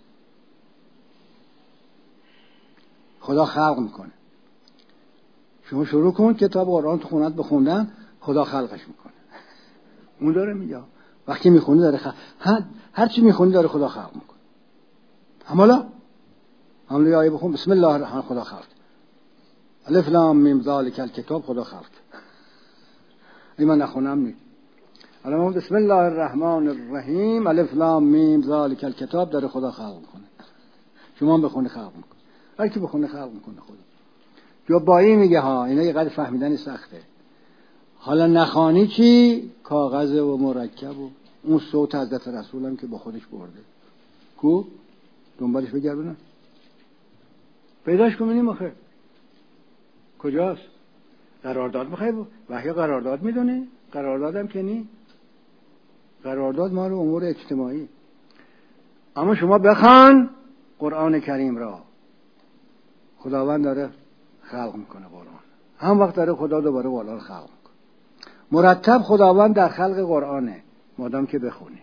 خدا خلق میکنه. شما شروع کن کتاب قرآن تو خونت بخوندن، خدا خلقش میکنه. اون داره میگه وقتی میخونی داره هر چی میخونی داره خدا خلق میکنه. حالا همون آیه بخون بسم الله الرحمن خدا خلق. الف لام میم ذالک الکتاب خدا خلق. این من نخونم نیست. حالا ما بسم الله الرحمن الرحیم الف لام میم ذالک الکتاب داره خدا خلق میکنه. شما بخونی خلق میکنه. هر کی بخونه خلق میکنه خدا. جبایی میگه ها اینا یه قدر فهمیدن سخته. حالا نخوانی چی؟ کاغذ و مرکب و اون صوت حضرت رسول هم که با خودش برده. کو؟ دنبالش بگردونم. پیداش کنیم آخه. کجاست؟ قرارداد میخوای وحی قرارداد میدونه؟ قراردادم که نی؟ قرارداد ما رو امور اجتماعی. اما شما بخوان قرآن کریم را. خداوند داره خلق میکنه قرآن. هم وقت داره خدا دوباره قرآن خلق میکنه. مرتب خداوند در خلق قرآنه مادام که بخونی.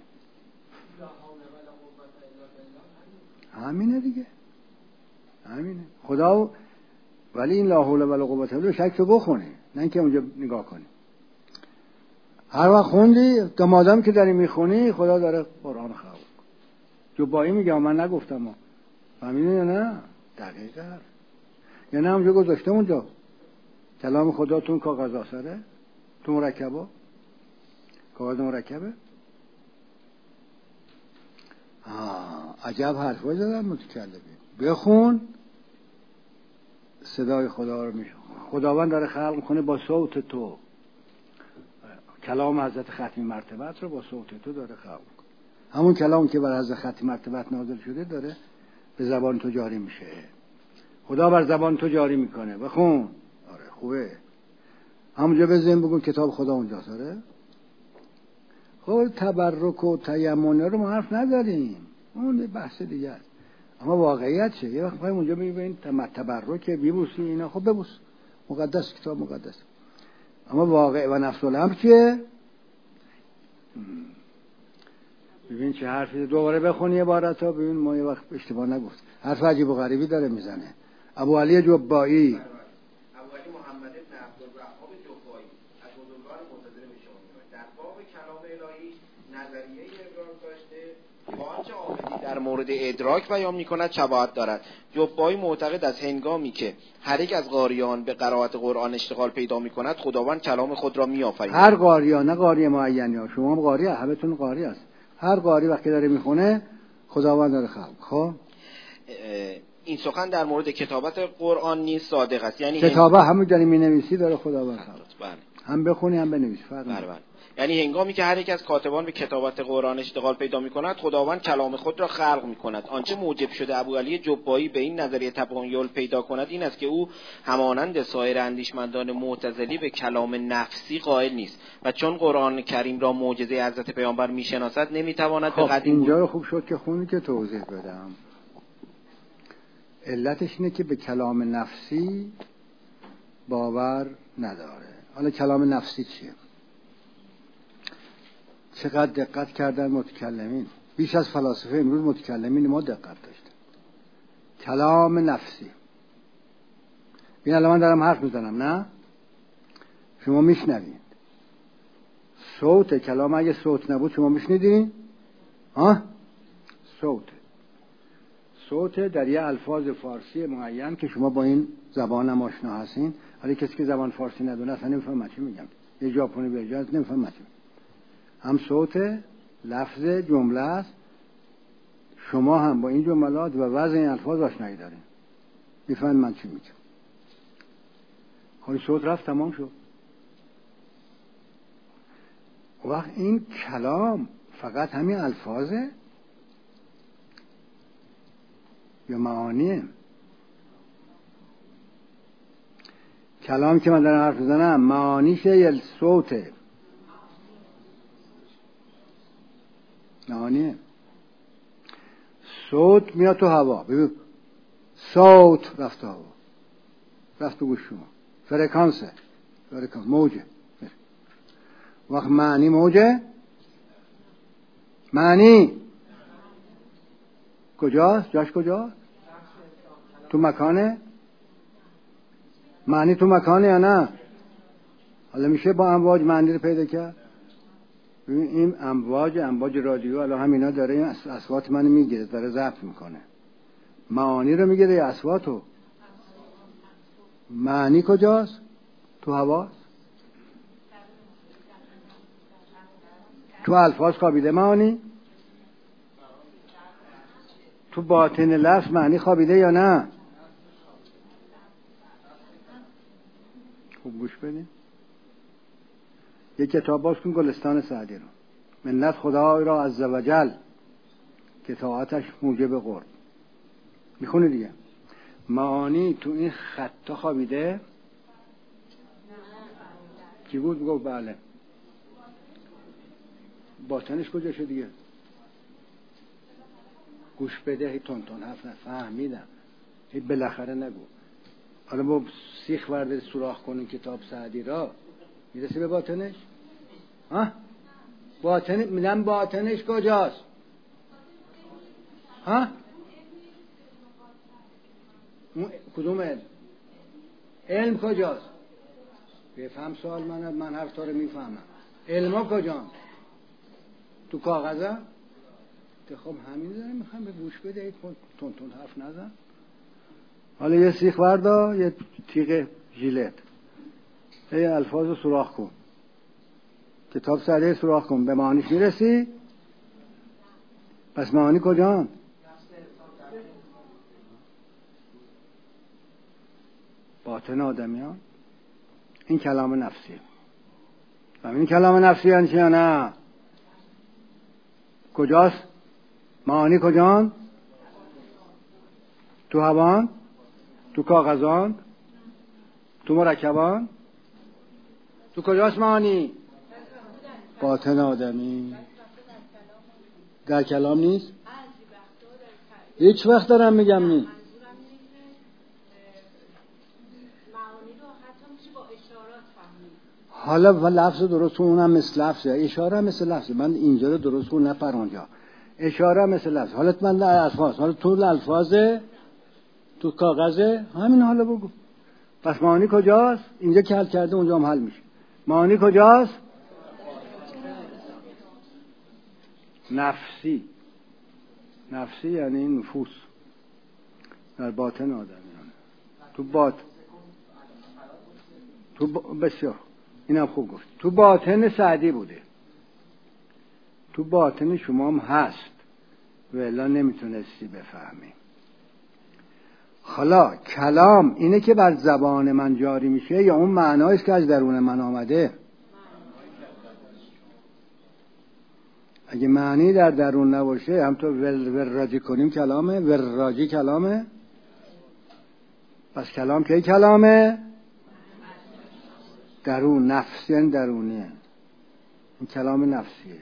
همینه دیگه. همینه. خدا ولی این لا حول ولا قوت الا بالله شک تو بخونی، نه اینکه اونجا نگاه کنی. هر وقت خوندی تا مادام که داری میخونی خدا داره قرآن خلق میکنه. جبایی میگه من نگفتم. فهمیدین یا نه؟ دقیقه. یا نه اونجا گذاشته اونجا کلام خدا تون کاغذ آسره تو مرکبه کاغذ مرکبه. عجب حرفایی زدن متکلمین. بخون صدای خدا رو میشه. خداوند داره خلق میکنه با صوت تو. کلام حضرت ختمی مرتبت رو با صوت تو داره خلق میکنه. همون کلام که بر حضرت ختمی مرتبت نازل شده داره به زبان تو جاری میشه. خدا بر زبان تو جاری میکنه. بخون. آره خوبه. همونجا بزنیم بگون کتاب خدا اونجاست. آره خب تبرک و تیمم رو ما حرف نداریم، اون بحث دیگه است. اما واقعیت چه؟ یه وقت می‌خوایم اونجا ببینیم تبرک ببوسی اینا. خب ببوس، مقدس، کتاب مقدس. اما واقع و نفس الامر چیه؟ ببین چه حرفی. دوباره بخونی عبارتا ببین ما یه وقت اشتباه نگفت. حرف عجیب و غریبی داره میزنه. ابو علی جبایی در مورد ادراک بیان می‌کند شباهت دارد. جبایی معتقد است هنگامی که هر یک از قاریان به قرائت قرآن اشتغال پیدا می‌کند خداوند کلام خود را می‌آفریند. هر قاریان، نه قاری معینی ها. شما هم قاری هست، همتون قاری است. هر قاری وقتی داره میخونه خداوند داره خلق. خب این سخن در مورد کتابت قرآن نیز صادق است. یعنی کتابه همون داره مینویسی داره خداوند خلق. بله. هم بخونی هم بنویسی فرق بله. یعنی هنگامی که هر یک از کاتبان به کتابت قرآن اشتغال پیدا می‌کند خداوند کلام خود را خلق می‌کند. آنچه موجب شده ابوعلی جبایی به این نظریه تمایل پیدا کند این است که او همانند سایر اندیشمندان معتزلی به کلام نفسی قائل نیست و چون قرآن کریم را معجزه حضرت پیامبر می‌شناسد نمی‌تواند به قدیم اینجا رو خوب شد که خونی که توضیح بدم. علتش اینه که به کلام نفسی باور نداره. حالا کلام نفسی چیه؟ چقدر دقت کردن متکلمین، بیش از فلاسفه امروز متکلمین ما دقت داشتن. کلام نفسی. ببین الان من دارم حرف میزنم، نه؟ شما میشنوید. صوت کلام اگه صوت نبود شما میشنیدین؟ صوت در یه الفاظ فارسی معین که شما با این زبان هم آشنا هستین. ولی کسی که زبان فارسی ندونه اصلا نمیفهمه چی میگم. یه ژاپنی بیاد نمیفهمه چی. هم صوت لفظ جمله است. شما هم با این جملات و وضع این الفاظ آشنایی دارین. میفهمید من چی میگم. خب صوت رفت تمام شد. وقت این کلام فقط همین الفاظه؟ یا معانیه؟ کلام که من دارم حرف بزنم معانیشه یا صوته؟ معانیه. صوت میاد تو هوا، ببین صوت رفت تو هوا، رفت تو گوش شما، فرکانسه، فرکانس موجه. وقت معنی موجه، معنی کجاست؟ جاش کجاست؟ تو مکانه؟ معنی تو مکانه یا نه؟ حالا میشه با امواج معنی رو پیدا کرد؟ ببین این امواج رادیو الان همینا داره این اصوات منو میگیره، داره ضبط میکنه. معانی رو میگیره یا اصواتو؟ معنی کجاست؟ تو هواست؟ تو الفاظ خوابیده معانی؟ تو باطن لفظ معنی خوابیده یا نه؟ خوب گوش بدین. یک کتاب باز کن، گلستان سعدی رو. منت خدای را عزوجل که طاعتش موجب قرب. میخونه دیگه. معانی تو این خطا خوابیده؟ کی بود میگفت بله. باطنش کجاشه دیگه؟ گوش بده، هی تون تون حرف نفهمیدم، هی بالاخره نگو. حالا با سیخ ورده سوراخ کنون کتاب سعدی را، میرسی به باطنش؟ ها؟ باطن میدم باطنش کجاست؟ ها؟ کدوم علم؟ علم کجاست؟ بفهم سوال من حرف تا رو میفهمم. علما کجا؟ تو کاغذه؟ خب همین داریم، میخوام به گوش بده، تون تون حرف نزن. حالا یه سیخ وردا، یه تیغ ژیلت، یه الفاظ رو سوراخ کن، کتاب سعدی سوراخ کن، به معانیش میرسی؟ پس معانی کجا؟ باطن آدمیان. این کلام نفسیه. این کلام نفسی یعنی چی یا نه؟ کجاست؟ معانی کجان؟ تو هوان؟ تو کاغذان؟ تو مرکبان؟ تو کجاست معانی؟ باطن آدمی. در کلام نیست؟ هیچ وقت دارم میگم نیست. حالا و لفظ درست اونم مثل لفظه، اشاره مثل لفظه. من اینجا رو درست کن نپر اونجا. اشاره مثل لفظ. حالا من در الفاظ، حالا تو الفاظه، تو کاغذه، همین حالا بگو. پس معانی کجاست؟ اینجا که حل کرده اونجا هم حل میشه. معانی کجاست؟ نفسی. نفسی یعنی نفوس در باطن آدم. بسیار اینم خوب گفت. تو باطن سعدی بوده، تو باطن شما هم هست و الا نمیتونستی بفهمی. حالا کلام اینه که بر زبان من جاری میشه یا اون معناییست که از درون من آمده؟ اگه معنی در درون نباشه، هم تو وراجی کنیم کلامه، وراجی کلامه. پس کلام که کلامه درون، نفسی درونیه. این کلام نفسیه.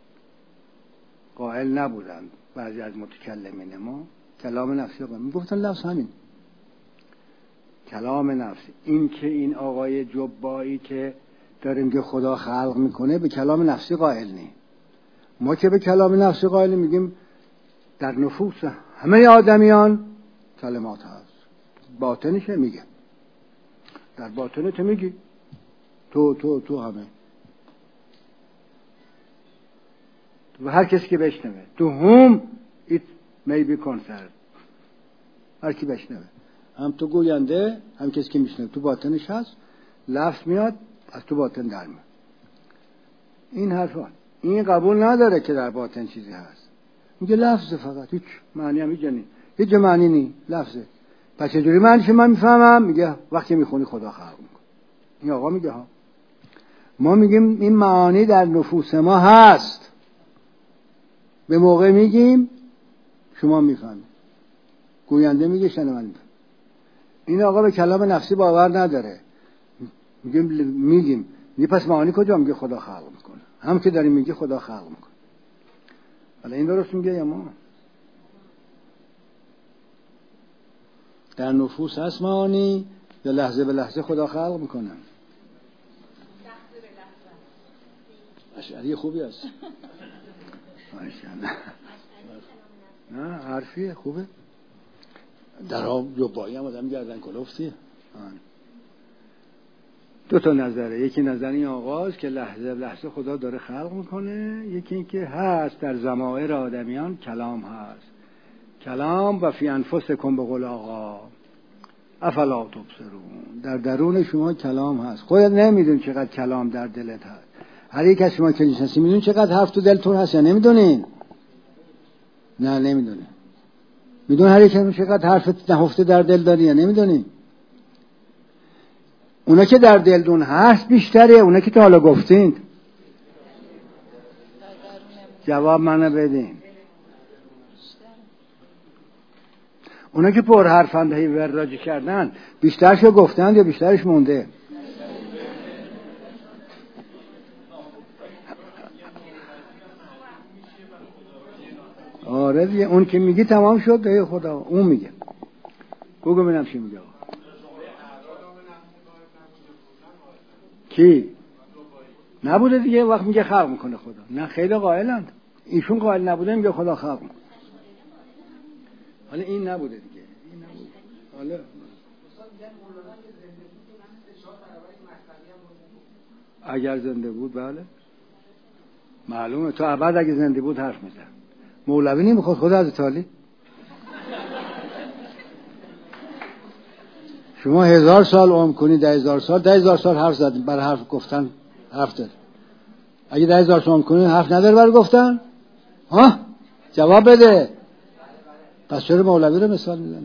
قائل نبودن بعضی از متکلمین ما کلام نفسی قائل میگفتن لفظ همین کلام نفسی. این که این آقای جبایی که داریم که خدا خلق میکنه به کلام نفسی قائل نیم. ما که به کلام نفسی قائل میگیم در نفوس همه آدمیان کلمات هست. باطنشه میگه، در باطنت میگی تو همه و هر کسی که بشنوه تو whom it may be concerned، هر کی بشنوه، هم تو گوینده هم کسی که میشنوه تو باطنش هست. لفظ میاد از تو باطن در میاد. این حرفا این قبول نداره که در باطن چیزی هست، میگه لفظه فقط، هیچ معنی هم هیچ معنی نی، لفظه. پس چجوری معنیش من میفهمم؟ میگه وقتی میخونی خدا خلق میکنه. این آقا میگه ها، ما میگیم این معانی در نفوس ما هست، به موقع میگیم شما میفهمید. گوینده میگه شنونده. این آقا به کلام نفسی باور نداره. میگیم پس معانی کجا؟ میگه خدا خلق میکنه. هم که داریم میگه خدا خلق میکنه. حالا این درست میگه یا ما؟ در نفوس هست معانی یا لحظه به لحظه خدا خلق میکنه؟ اشعری خوبی هست. ماشاءالله. نه حرفیه خوبه. در آب جبایی هم آدم گردن کلفتیه. دو تا نظره. یکی نظر این آغاز که لحظه لحظه خدا داره خلق میکنه، یکی این که هست در ضمائر آدمیان کلام هست. کلام و فی انفسکم به قول آقا افلا تبصرون، در درون شما کلام هست. خودت نمیدون چقدر کلام در دلت هست. هر یک از شما که نشستی میدون چقدر حرف تو دلتون هست یا نمیدونین؟ نه نمیدونین. میدون هر یک از چقدر حرف نهفته در دل داری یا نمیدونین؟ اونا که در دلتون هست بیشتره، اونا که تا حالا گفتین. جواب منو بدین. اونا که پر حرفند هی وراجی کردن بیشترشو گفتن یا بیشترش مونده؟ آره دیگه، اون که میگی تمام شد ای خدا، اون میگه. بگو ببینم چی میگه. کی؟ نبوده دیگه، وقت میگه خلق میکنه خدا. نه خیلی قائلند. ایشون قائل نبوده میگه خدا خلق میکنه. حالا این نبوده دیگه، این نبوده. حالا اگر زنده بود بله معلومه، تو ابد اگه زنده بود حرف میزن. مولوی نمیخواد خدا از تالی. شما 1000 سال عمر کنی، 10,000 سال 10,000 سال حرف زدین، برای حرف گفتن حرف داره. اگه 10,000 سال عمر کنی حرف نداره برای گفتن؟ ها جواب بده. پس چرا مولوی رو مثال میزنی؟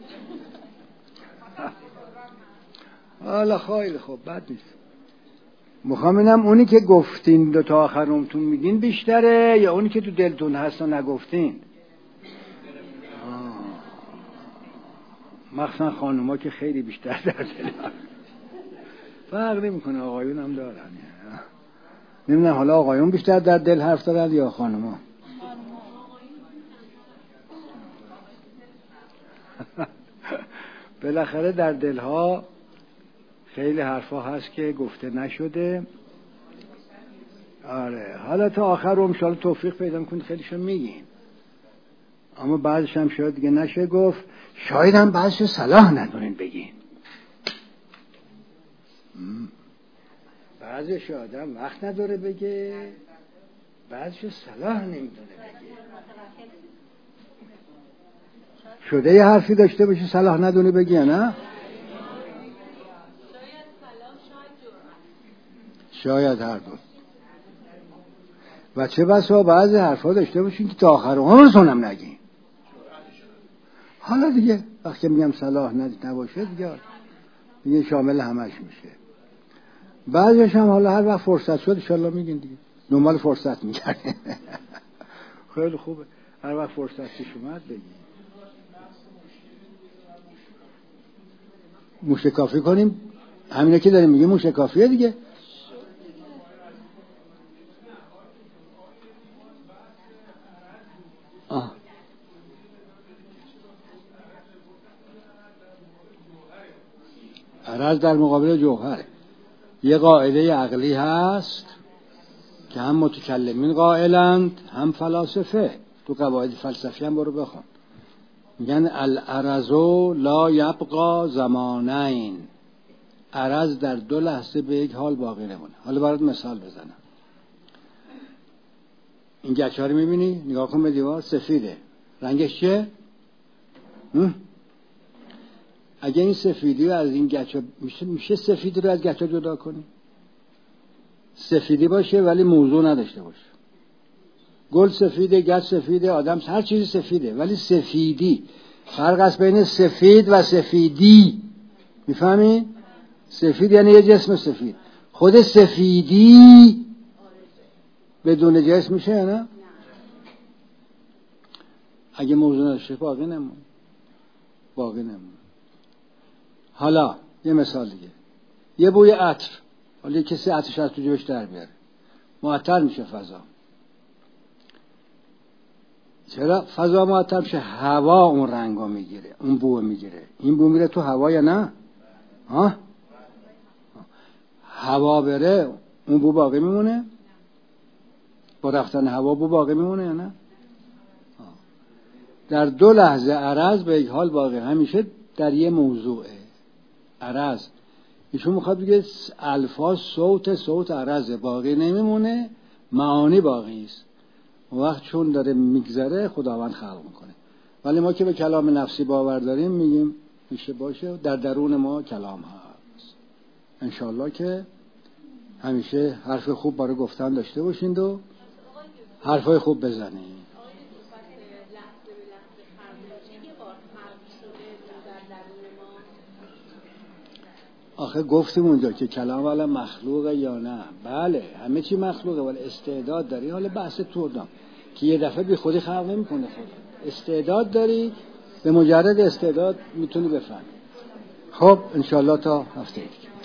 حالا خیلی خوب، بد نیست. میخوام اینم اونی که گفتین دو تا آخر عمرتون میگین بیشتره یا اونی که تو دلتون هست و نگفتین؟ مخصوصا خانوما که خیلی بیشتر در دل فرق نمیکنه، آقایون هم دارن. نمیدونم حالا آقایون بیشتر در دل حرف دارن یا خانوما؟ بالاخره در دلها خیلی حرفا هست که گفته نشده. آره حالا تا آخر ان شاءالله توفیق پیدا میکنید خیلیشون میگین، اما بعضش هم شاید دیگه نشه گفت، شاید هم بعضش صلاح ندونین بگین. بعضش آدم وقت نداره بگه، بعضش صلاح نمیدونه بگه. شده یه حرفی داشته باشی صلاح ندونی بگی نه؟ شاید هر دو. و چه بسا بعضی حرفا داشته باشین که تا آخر عمرتون هم نگین. حالا دیگه وقتی میگم صلاح نباشه دیگه شامل همش میشه. بعضیش هم حالا هر وقت فرصت شد انشالله میگین دیگه، دنبال فرصت میگردین. خیلی خوبه، هر وقت فرصتش اومد بگین. موشکافی کنیم، همینه که داریم میگیم موشکافیه دیگه. عرض در مقابل جوهره. یه قاعده عقلی هست که هم متکلمین قائلند هم فلاسفه. تو قواعد فلسفی هم برو بخون، میگن العرض لا یبقا زمانین. عرض در 2 لحظه به یک حال باقی نمونه. حالا برات مثال بزنم. این گچه ها رو میبینی؟ نگاه کن به دیوار، سفیده. رنگش چیه؟ اگه این سفیدی رو از این گچه میشه سفیدی رو از گچه جدا کنی؟ سفیدی باشه ولی موضوع نداشته باشه. گل سفیده، گچ سفیده، آدم هر چیزی سفیده ولی سفیدی. فرق است بین سفید و سفیدی. میفهمی؟ سفید یعنی یه جسم سفید. خود سفیدی بدون جسم میشه یا نه؟ اگه موضوع نداشته باقی نمون. باقی نمونه. حالا یه مثال دیگه، یه بوی عطر، حالا کسی عطرش از تو جیبش در بیاره، معطر میشه فضا. چرا فضا معطر میشه؟ هوا اون رنگو میگیره، اون بو میگیره. این بو میره تو هوا یا نه؟ هوا بره اون بو باقی میمونه؟ با رفتن هوا بو باقی میمونه یا نه؟ در 2 لحظه عرض به یک حال باقی همیشه در یه موضوعه. عرض ایشون میخواد بگه الفاظ صوت عرضه، باقی نمیمونه، معانی باقی است. وقت چون داره میگذره خداوند خلق میکنه. ولی ما که به کلام نفسی باور داریم میگیم میشه باشه، در درون ما کلام هست. انشالله که همیشه حرف خوب برای گفتن داشته باشین و حرفای خوب بزنین. آخه گفتیم اونجا که کلام والا مخلوقه یا نه. بله همه چی مخلوقه، ولی استعداد داری. حالا بحث تو دام که یه دفعه بی خودی خلق نمی‌کنه. خود استعداد داری، به مجرد استعداد میتونی بفهمی. خب انشالله تا هفته دیگه.